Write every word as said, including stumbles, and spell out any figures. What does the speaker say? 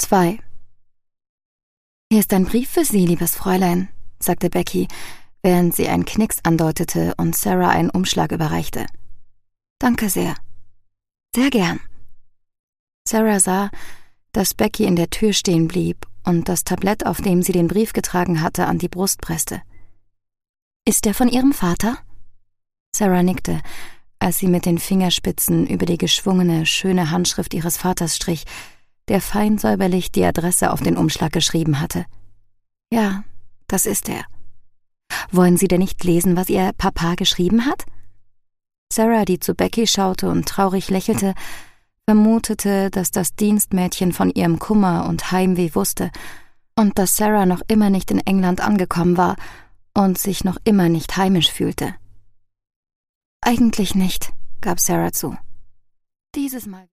zwei. »Hier ist ein Brief für Sie, liebes Fräulein«, sagte Becky, während sie einen Knicks andeutete und Sarah einen Umschlag überreichte. »Danke sehr.« »Sehr gern.« Sarah sah, dass Becky in der Tür stehen blieb und das Tablett, auf dem sie den Brief getragen hatte, an die Brust presste. »Ist er von Ihrem Vater?« Sarah nickte, als sie mit den Fingerspitzen über die geschwungene, schöne Handschrift ihres Vaters strich, der fein säuberlich die Adresse auf den Umschlag geschrieben hatte. »Ja, das ist er.« »Wollen Sie denn nicht lesen, was Ihr Papa geschrieben hat?« Sarah, die zu Becky schaute und traurig lächelte, vermutete, dass das Dienstmädchen von ihrem Kummer und Heimweh wusste und dass Sarah noch immer nicht in England angekommen war und sich noch immer nicht heimisch fühlte. »Eigentlich nicht«, gab Sarah zu. »Dieses Mal...«